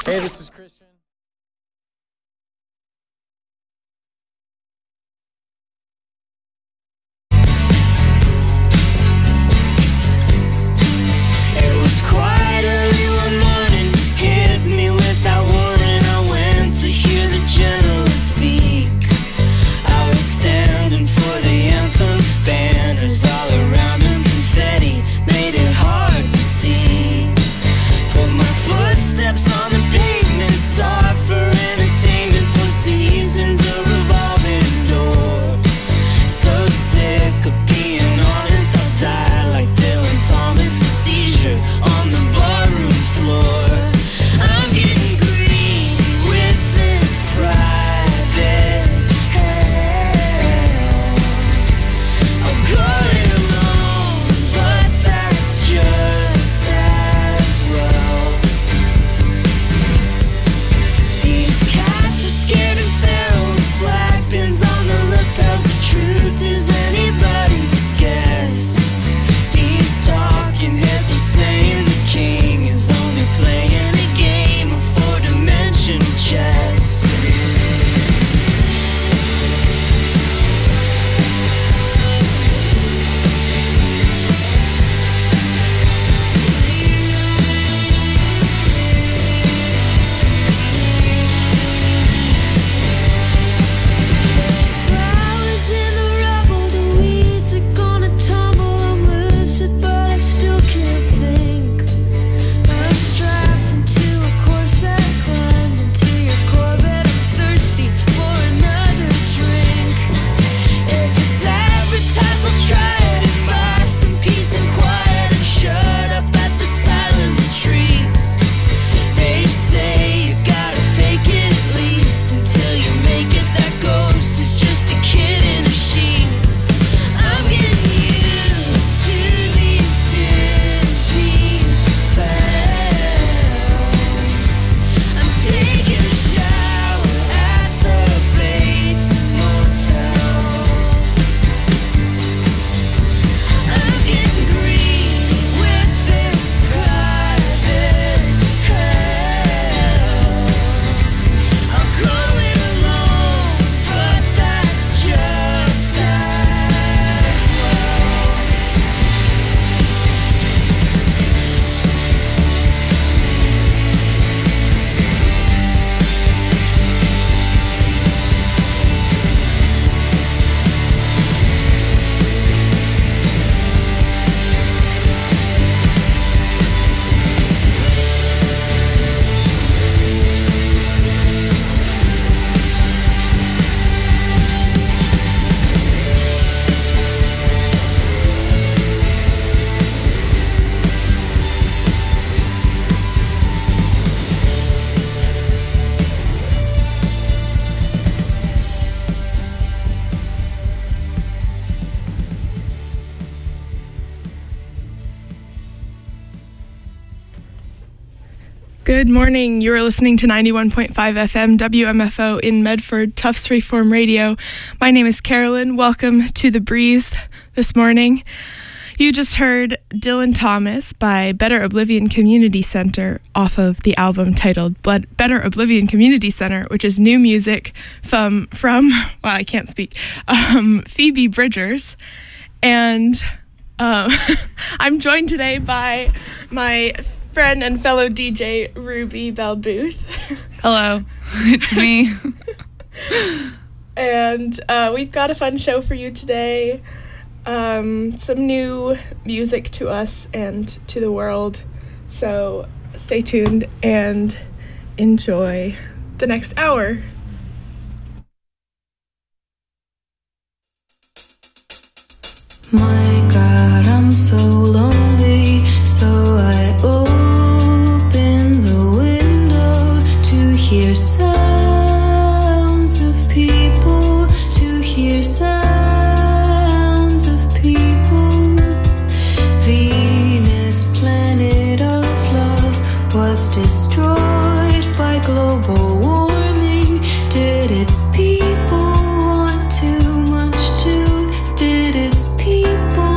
Hey, this is Christian. It was quite early one morning, hit me without warning. I went to hear the general speak. I was standing for the anthem, banners all around and confetti made it hard to see. Put my footsteps on the pavement, start for entertainment, for seasons a revolving door. So sick of being honest, I'll die like Dylan Thomas, a seizure on the barroom floor. I'm getting green with this private hell. I'll call it alone, but that's just as well. These cats are scared and feral, with flag pins on the lapels. The truth is anybody's guess. These talking heads are saying the king is only playing a game of four-dimensional chess. There's flowers in the rubble, the weeds are gonna tumble. I'm lucid, but I still can't think. I'm strapped into a corset, climbed into your Corvette. I'm thirsty for another drink. If it's advertised, I'll try it and buy some peace and quiet and shut up at the silent retreat. They say you gotta fake it at least until you make it. That ghost is just a kid in a sheet. I'm getting used to these dizzy spells. I'm taking a shower at the Bates Motel. I'm getting green with this private hell. I'll go it alone, but that's just as well. Good morning. You are listening to 91.5 FM WMFO in Medford, Tufts Freeform Radio. My name is Carolyn. Welcome to The Breeze this morning. You just heard Dylan Thomas by Better Oblivion Community Center off of the album titled Better Oblivion Community Center, which is new music from I can't speak, Phoebe Bridgers. And I'm joined today by my friend and fellow DJ Ruby Balbooth. Hello, it's me. And we've got a fun show for you today. Some new music to us and to the world. So stay tuned and enjoy the next hour. My God, I'm so lonely, so I open the window to hear sounds of people, to hear sounds of people. Venus, planet of love, was destroyed by global warming. Did its people want too much too? Did its people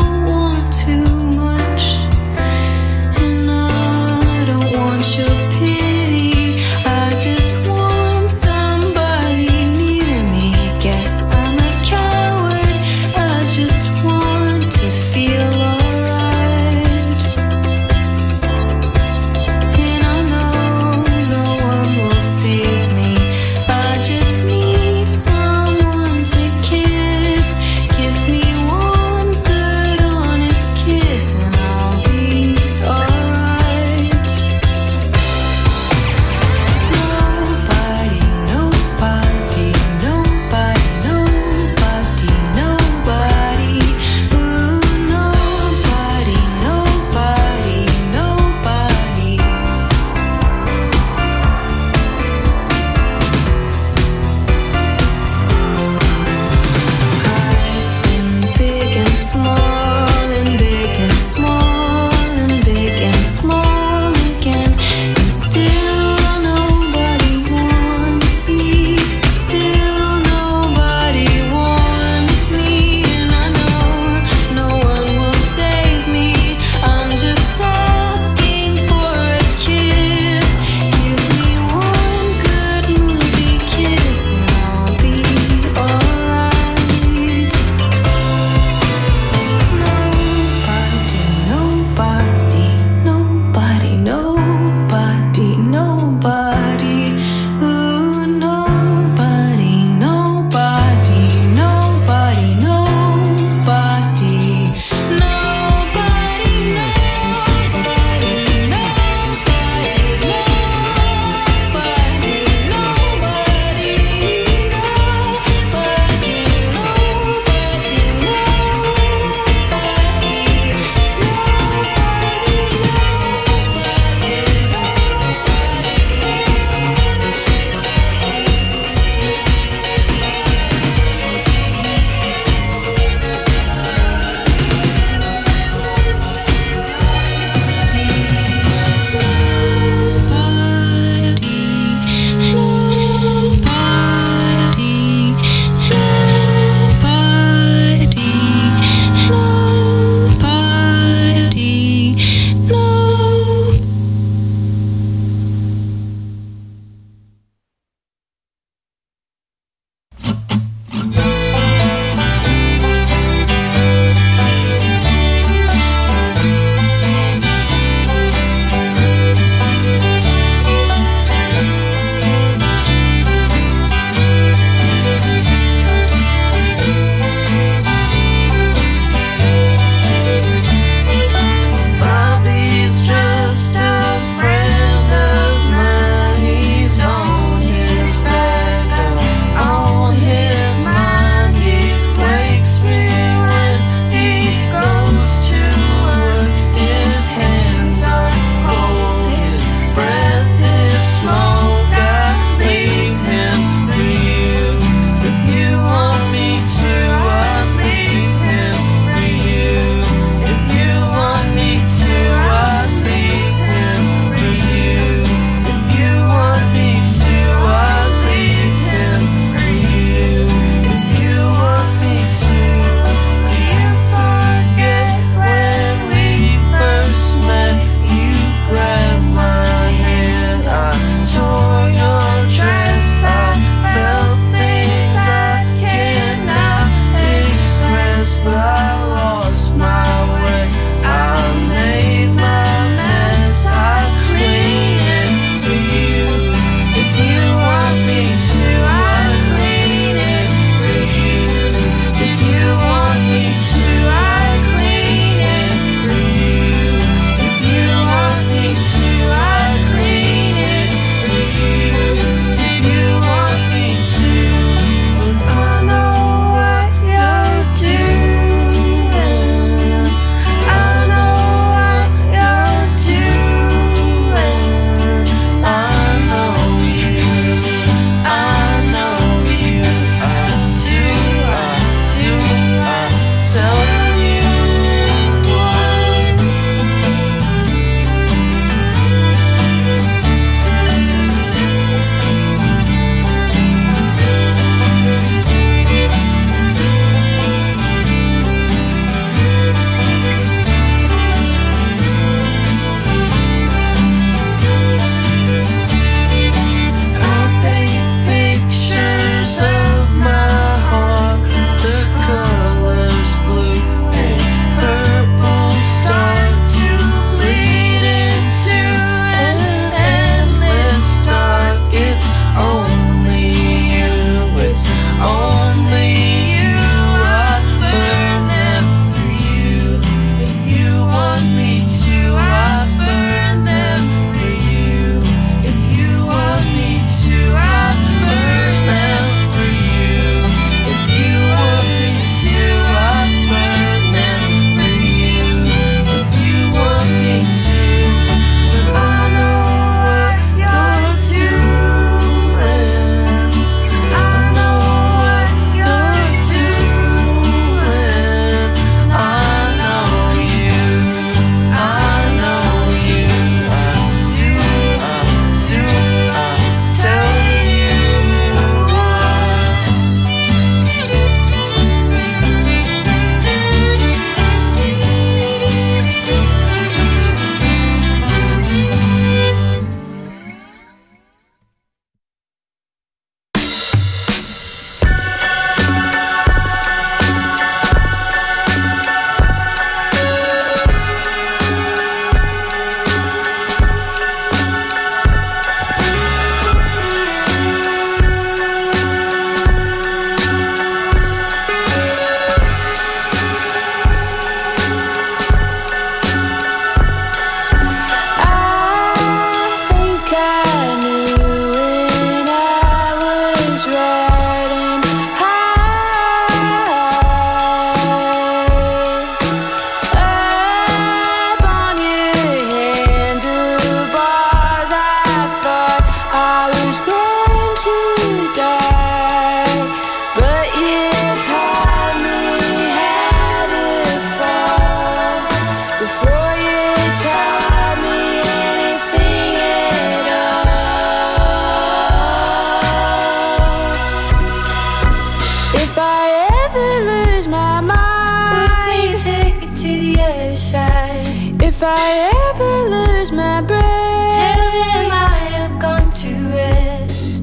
I ever lose my mind, book me a ticket to the other side. If I ever lose my breath, tell them I have gone to rest.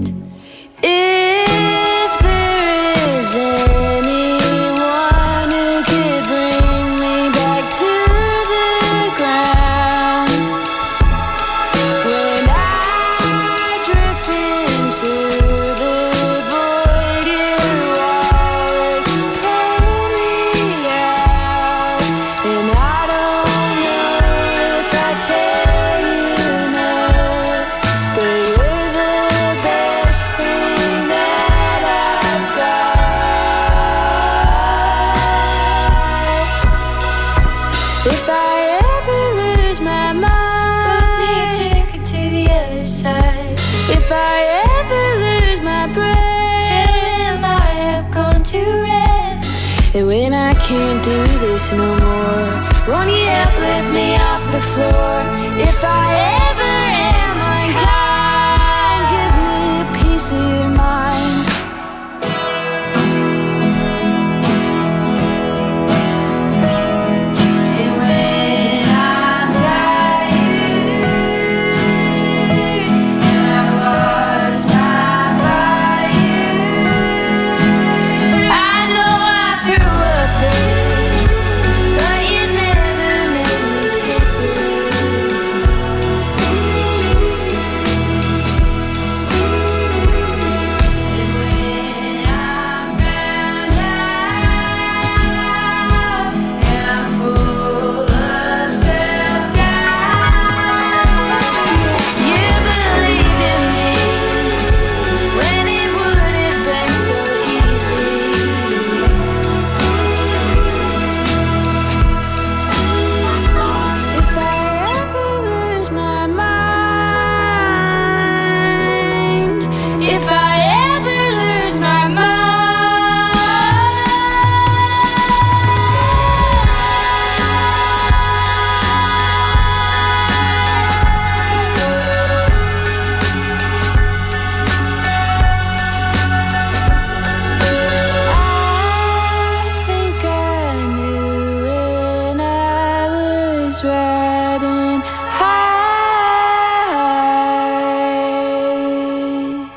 If there is anyone who could bring me back to the ground, when I drift into the void, you always pull me out. And I don't know if I tell you enough, but you're the best thing that I've got. If I ever lose my mind, book me a ticket to the other side. If I ever lose my breath, tell them I have gone to rest. And when I can't do this no more, won't you help lift me off the floor? If I ever am unkind, give me a piece of your mind. And when I'm tired and I've lost my fire, I know I threw a fit, but you never made me pay for it. And when I'm found out and I'm full of self-doubt, you believed in me when it would have been so easy to leave. If I ever lose my mind, if I ever lose my mind. I think I knew when I was riding high.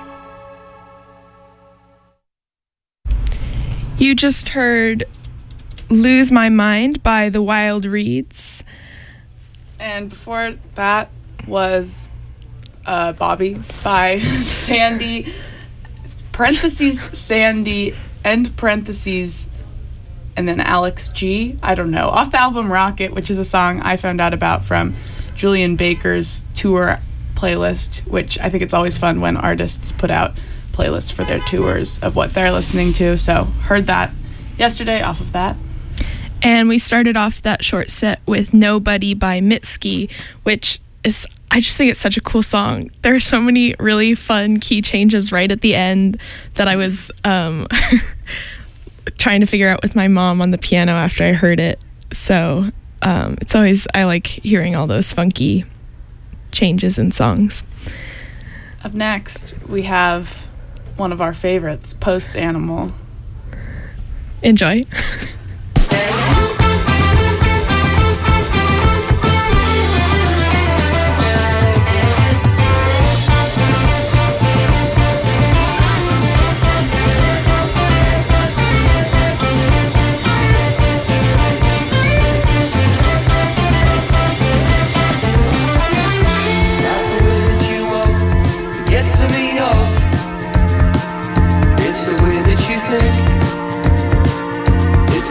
You just heard Lose My Mind by the Wild Reeds. And before that was Bobby by Sandy, parentheses, Sandy, end parentheses, and then Alex G. I don't know. Off the album Rocket, which is a song I found out about from Julian Baker's tour playlist, which I think it's always fun when artists put out playlists for their tours of what they're listening to. So heard that yesterday off of that. And we started off that short set with Nobody by Mitski, which is, I just think it's such a cool song. There are so many really fun key changes right at the end that I was trying to figure out with my mom on the piano after I heard it. So it's always, I like hearing all those funky changes in songs. Up next, we have one of our favorites, Post Animal. Enjoy. It's the way that you think. It's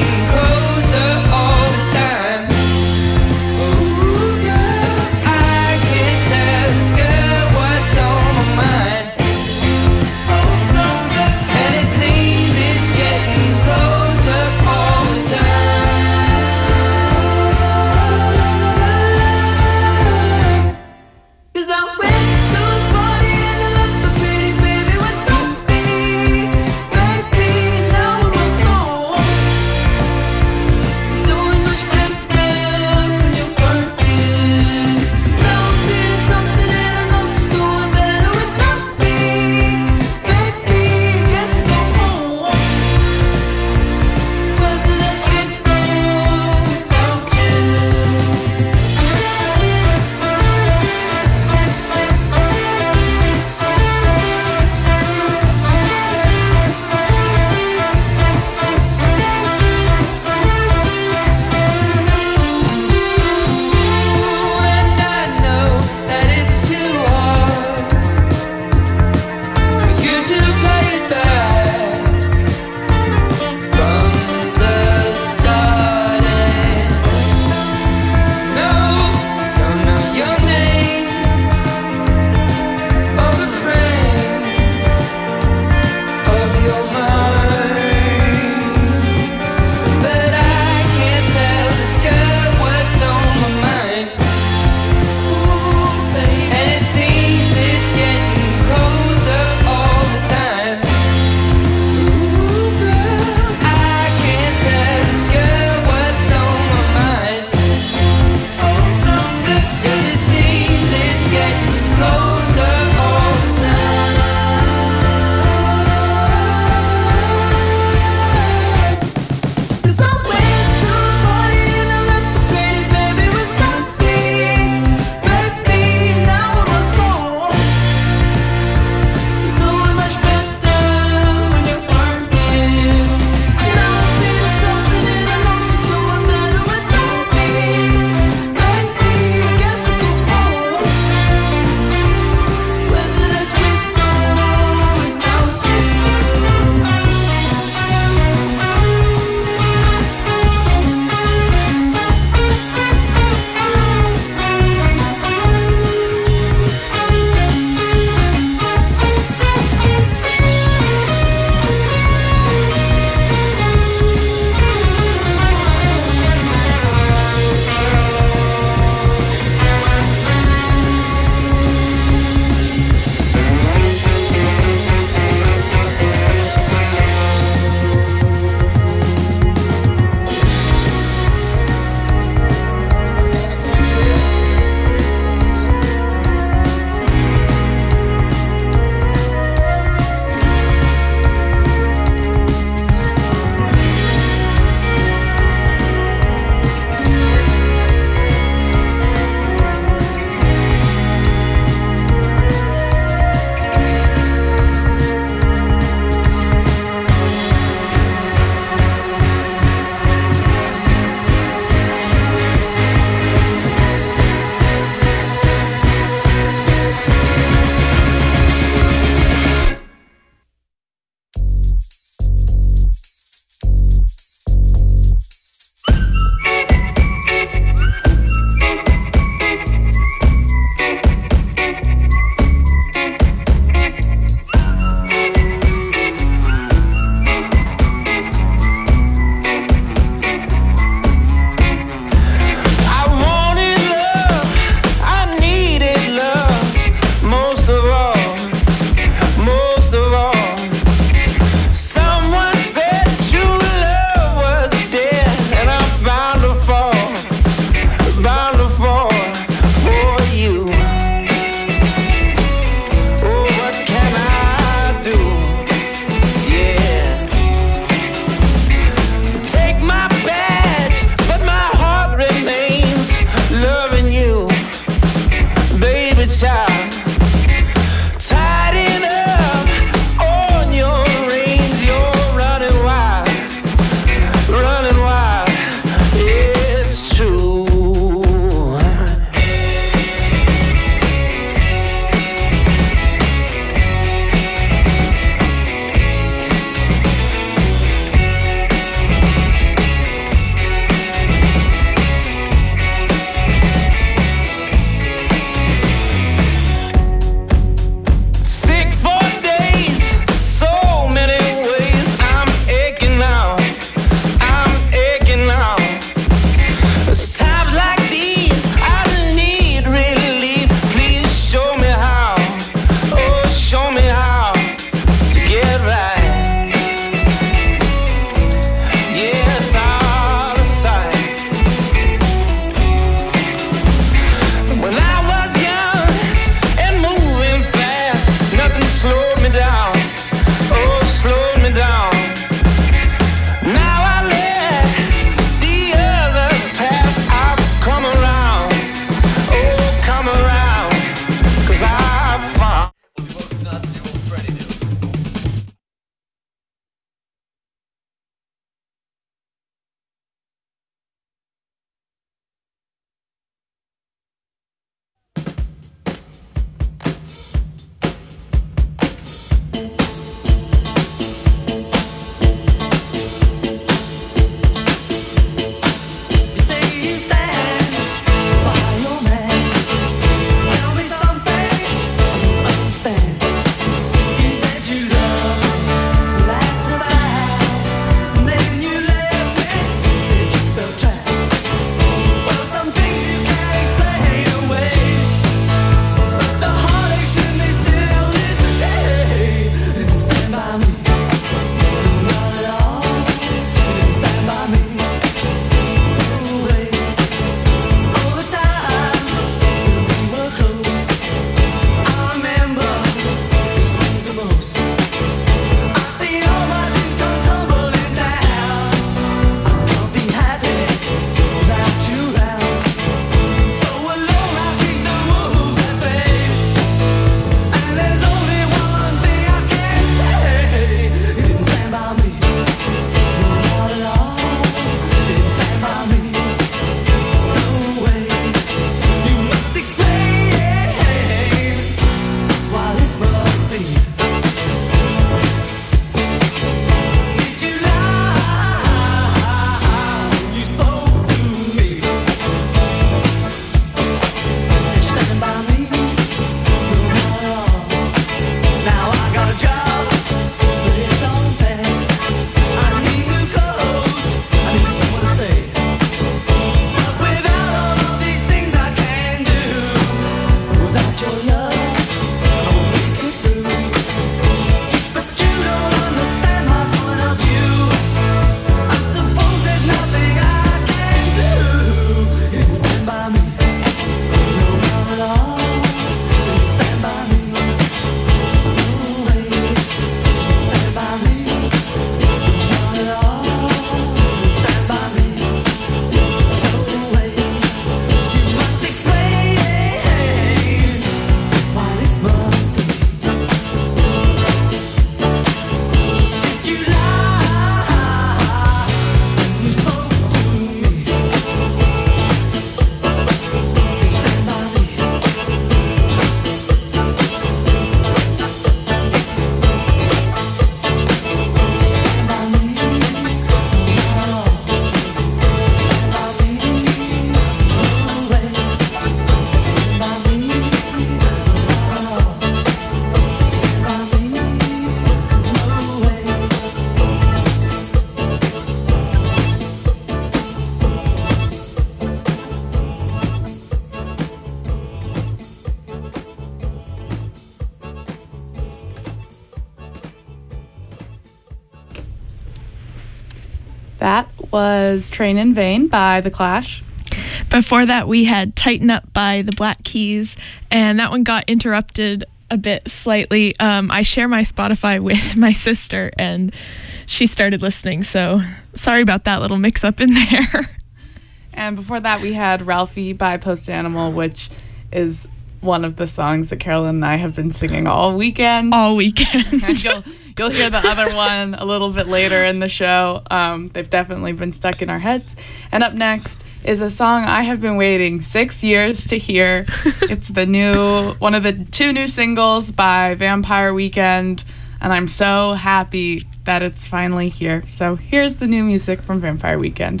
was Train in Vain by The Clash. Before that, we had Tighten Up by the Black Keys, and that one got interrupted a bit slightly. I share my Spotify with my sister, and she started listening, so sorry about that little mix-up in there. And before that, we had Ralphie by Post Animal, which is one of the songs that Carolyn and I have been singing all weekend. All weekend. And you'll hear the other one a little bit later in the show. They've definitely been stuck in our heads. And up next is a song I have been waiting 6 years to hear. It's one of the 2 new singles by Vampire Weekend, and I'm so happy that it's finally here. So here's the new music from Vampire Weekend.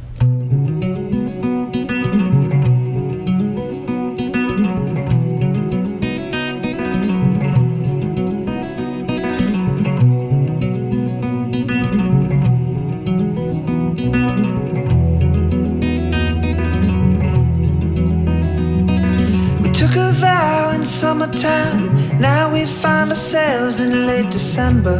Summertime, now we find ourselves in late December.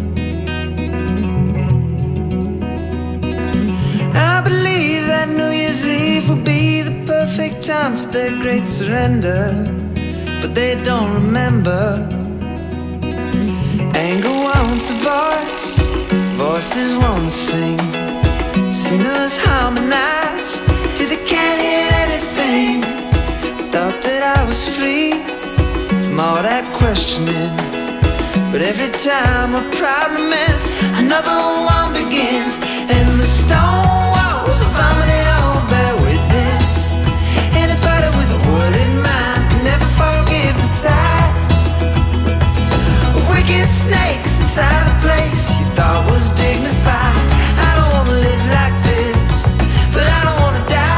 I believe that New Year's Eve will be the perfect time for their great surrender, but they don't remember. Anger wants a voice, voices want to sing, singers harmonize till they can't hear anything. Thought that I was free from all that questioning, but every time a problem ends, another one begins, and the stone walls of harmony all bear witness. Anybody with a wounded mind can never forgive the sight of wicked snakes inside a place you thought was dignified. I don't wanna live like this, but I don't wanna die.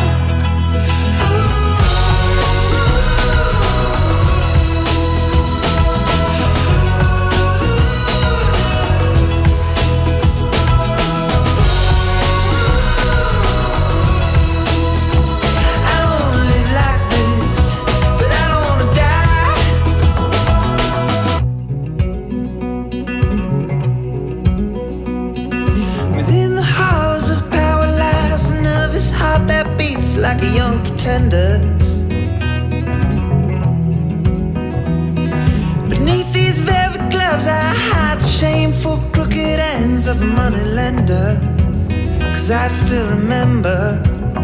Like a young pretender. Beneath these velvet gloves I hide the shameful crooked ends of a money lender. Cause I still remember.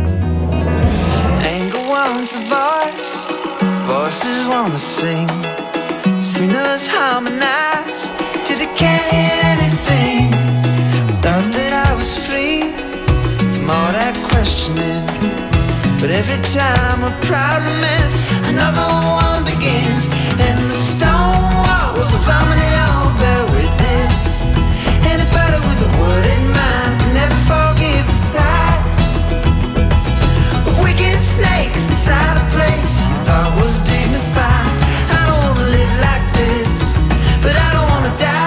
Anger wants a voice, voices wanna sing, singers harmonize till they can't hear anything. Thought that I was free from all that questioning, but every time a problem ends, another one begins, and the stone walls of harmony all bear witness. Anybody with a word in mind can never forgive the sight of wicked snakes inside a place you thought was dignified. I don't wanna live like this, but I don't wanna die.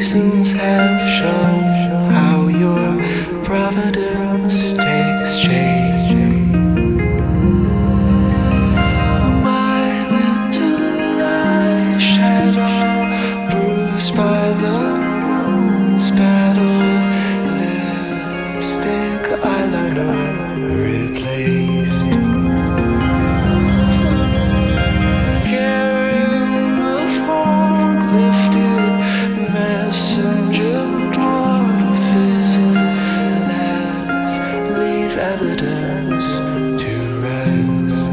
seasons have shown how your providence takes shape. My little eyeshadow bruised by the moon's battle, lipstick eyeliner replaced. Carrying a fork-lifted messenger dwarfism, let's leave evidence to rest.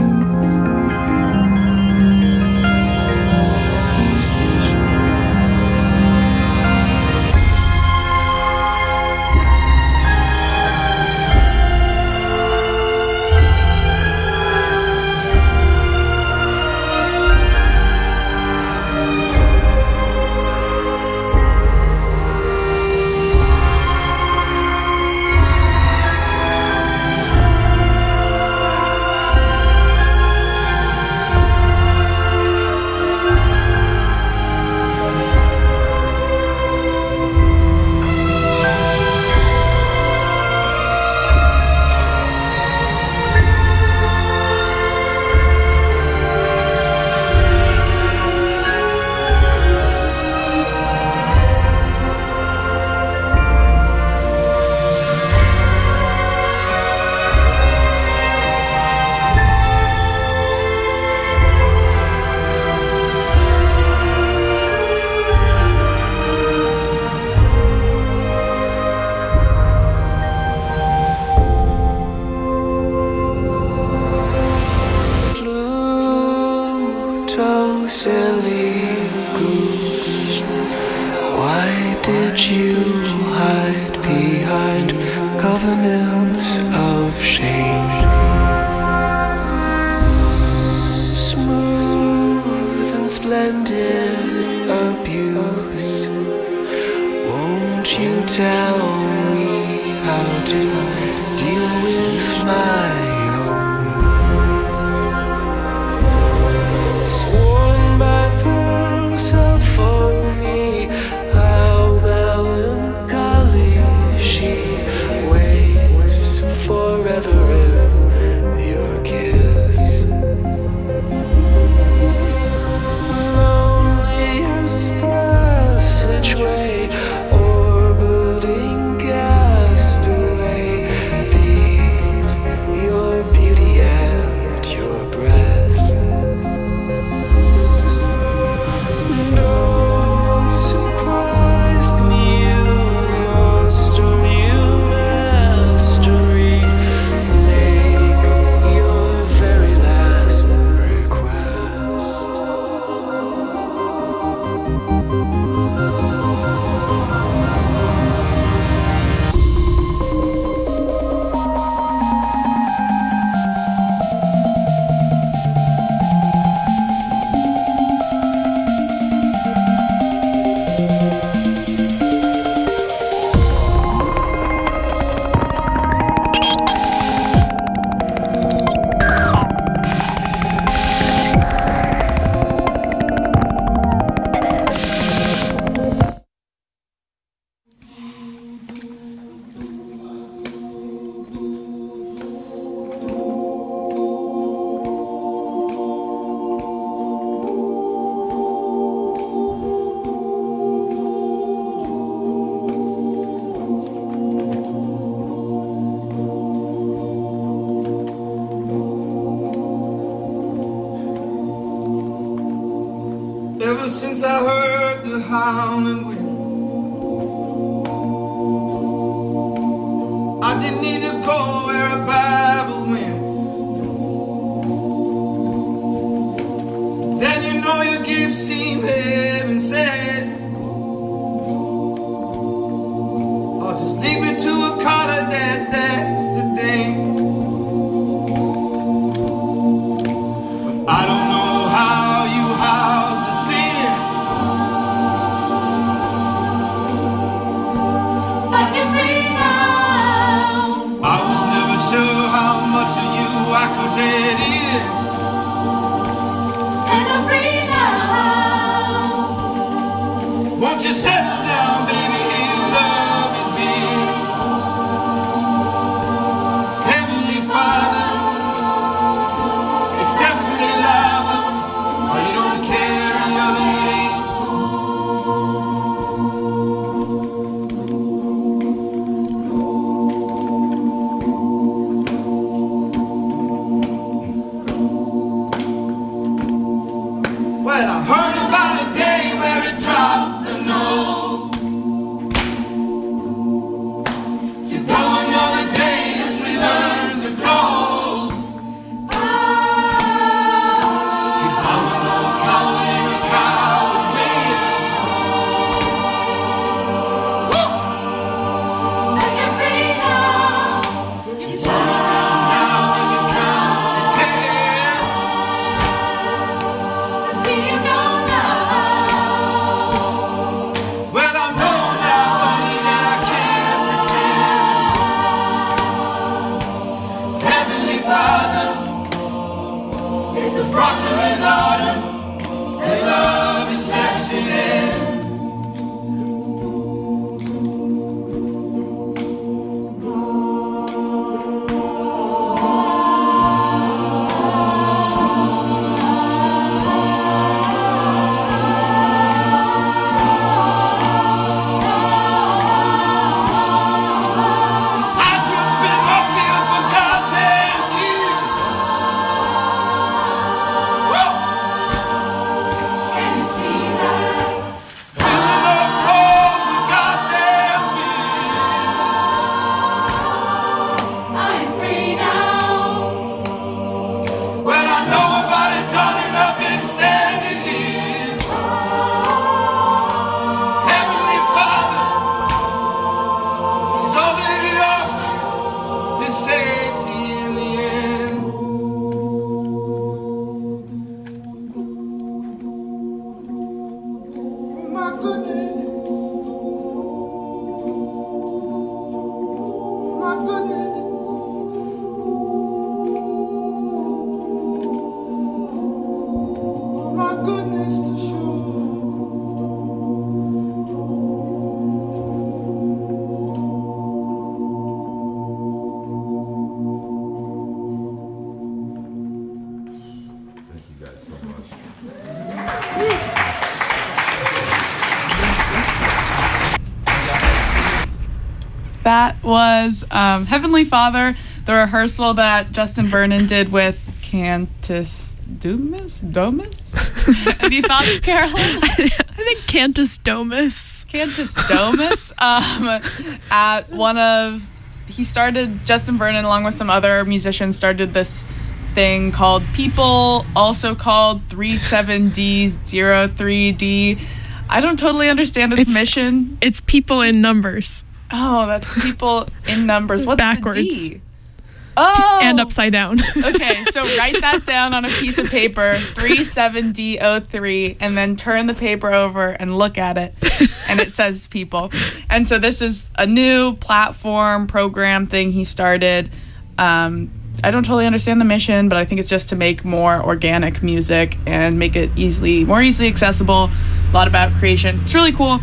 Pluto, silly goose, why did you hide behind covenants of shame? Smooth and splendid abuse, won't you tell me how to deal with my own? Sworn by Persephone, how melancholy she waits forever in your kiss. Loneliest passageway, orbiting castaway, beat your beauty at your breast. Don't surprise me, you monster, you mystery. Make your very last request. Ever since I heard the howling wind, I didn't need to go where a Bible went. Then you know your gifts seem heaven sent. Or just leave me to a color that's the thing. But I don't know how you house the sin. But you're free now. I was never sure how much of you I could let in. And I'm free now. That was Heavenly Father, the rehearsal that Justin Vernon did with Cantus Domus? Have you thoughts, Carolyn? I think Cantus Domus. Cantus Domus. At one of... Justin Vernon, along with some other musicians, started this thing called People, also called 37D03D. I don't totally understand its mission. It's people in numbers. Oh, that's people in numbers. What's backwards? The D? Oh! And upside down. Okay, so write that down on a piece of paper, 37D03, and then turn the paper over and look at it, and it says people. And so this is a new platform program thing he started. I don't totally understand the mission, but I think it's just to make more organic music and make it more easily accessible. A lot about creation. It's really cool.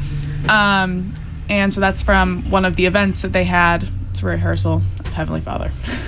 And so that's from one of the events that they had. It's a rehearsal of Heavenly Father.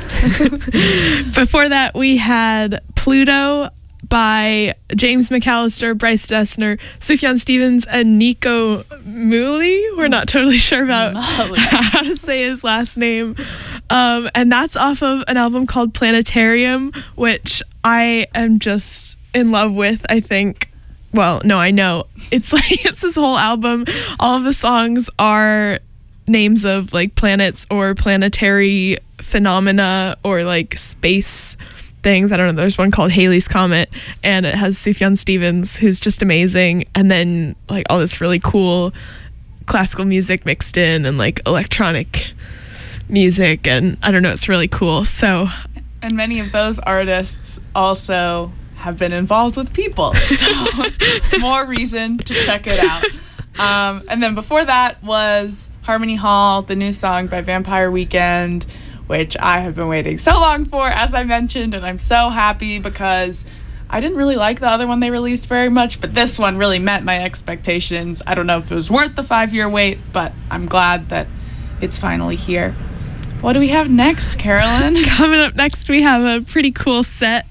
Before that, we had Pluto by James McAllister, Bryce Dessner, Sufjan Stevens, and Nico Muhly. We're not totally sure about how to say his last name. And that's off of an album called Planetarium, which I am just in love with, I think. Well, no, I know. It's this whole album. All of the songs are names of like planets or planetary phenomena or like space things. I don't know. There's one called Halley's Comet, and it has Sufjan Stevens, who's just amazing. And then like all this really cool classical music mixed in and like electronic music. And I don't know, it's really cool. So, and many of those artists also have been involved with People. So more reason to check it out. And then before that was Harmony Hall, the new song by Vampire Weekend, which I have been waiting so long for, as I mentioned, and I'm so happy because I didn't really like the other one they released very much, but this one really met my expectations. I don't know if it was worth the 5-year wait, but I'm glad that it's finally here. What do we have next, Carolyn? Coming up next, we have a pretty cool set.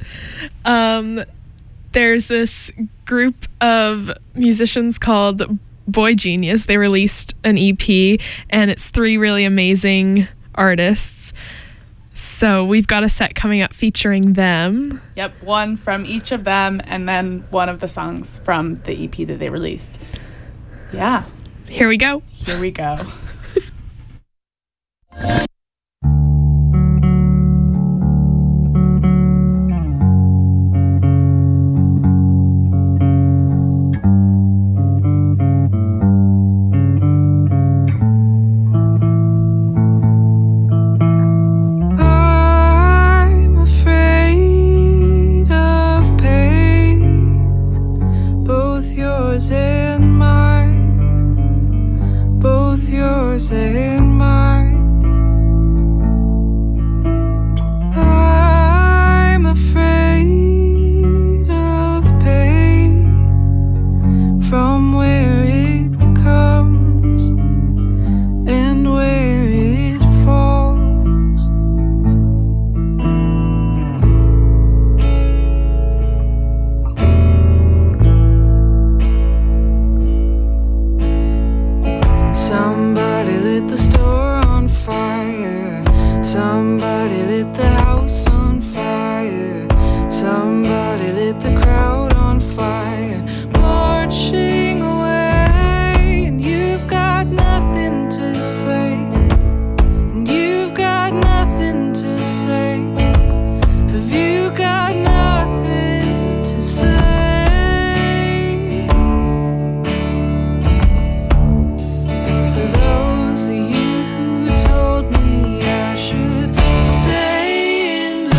There's this group of musicians called Boy Genius. They released an EP, and it's 3 really amazing artists. So we've got a set coming up featuring them. Yep, one from each of them, and then one of the songs from the EP that they released. Yeah. Here we go. Here we go. Stay in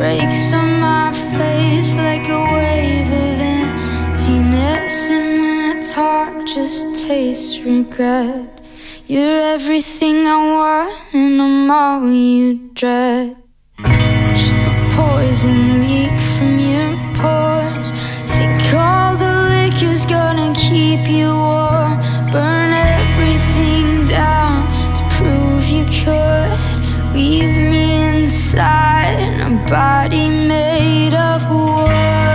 breaks on my face like a wave of emptiness. And when I talk, just taste regret. You're everything I want and I'm all you dread. Just the poison leak from your pores. Think all the liquor's gonna keep you warm. Burn everything down to prove you could leave me inside in a body made of wood.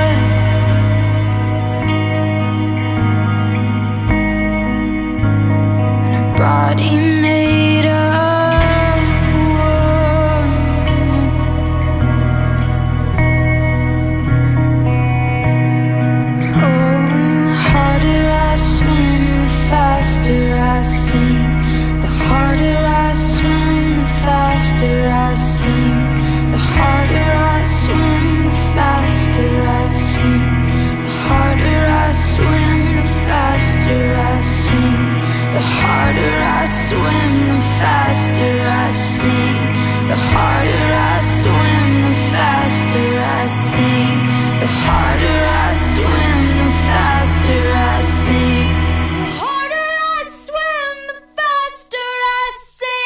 Body made of wood. Oh, the harder I swim, the faster I sink. The harder I swim, the faster I sink. The harder I swim, the faster I sink. The harder I swim, the faster I sink. The harder I swim, the faster I sink. The harder I swim, the faster I sink. The harder I swim, the faster I sink. The harder I swim, the faster I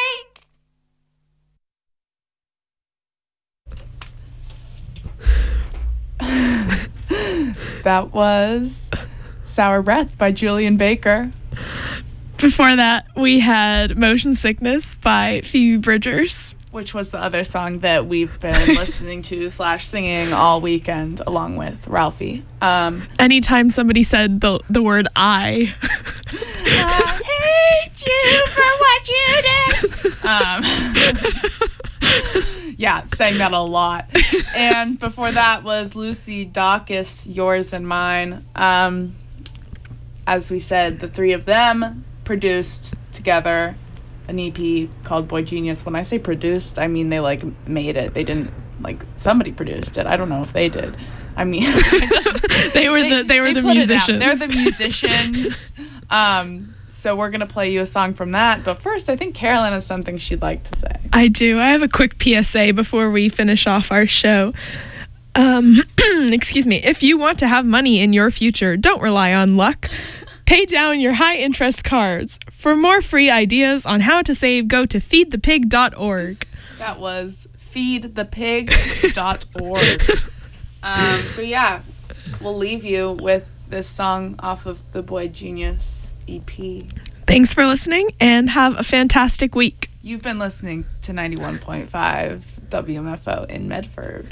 sink. That was Sour Breath by Julian Baker. Before that, we had Motion Sickness by Phoebe Bridgers, which was the other song that we've been listening to / singing all weekend along with Ralphie. Anytime somebody said the word I hate you for what you did. Yeah, sang that a lot. And before that was Lucy Dacus, Yours and Mine. As we said, the three of them produced together an EP called Boy Genius. When I say produced, I mean they like made it. They didn't like somebody produced it. I don't know if they did. I mean, they were the musicians. They're the musicians. So we're gonna play you a song from that. But first, I think Carolyn has something she'd like to say. I do. I have a quick PSA before we finish off our show. Excuse me. If you want to have money in your future, don't rely on luck. Pay down your high-interest cards. For more free ideas on how to save, go to feedthepig.org. That was feedthepig.org. So yeah, we'll leave you with this song off of the Boy Genius EP. Thanks for listening and have a fantastic week. You've been listening to 91.5 WMFO in Medford.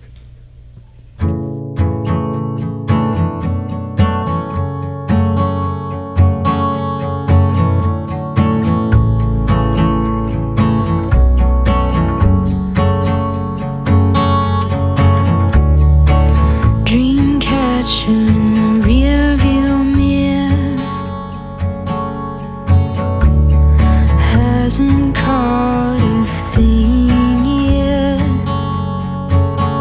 In the rear view mirror hasn't caught a thing yet.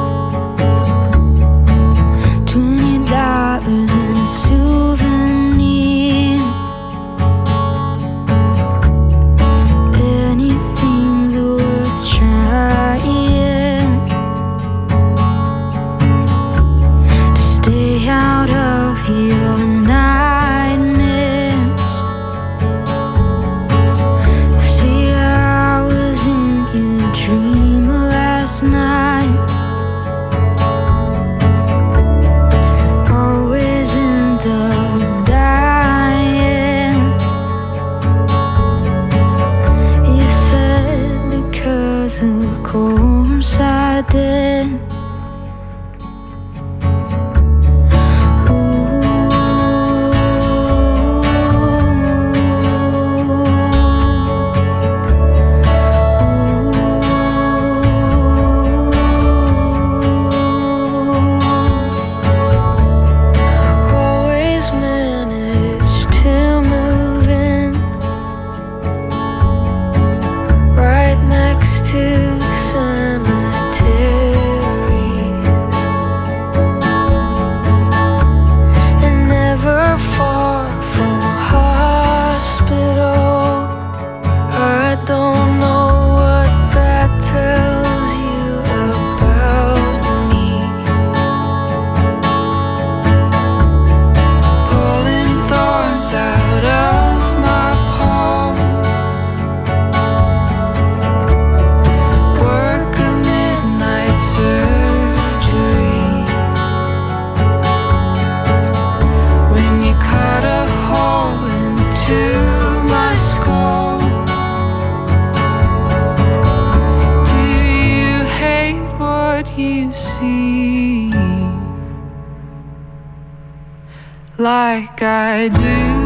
like I do.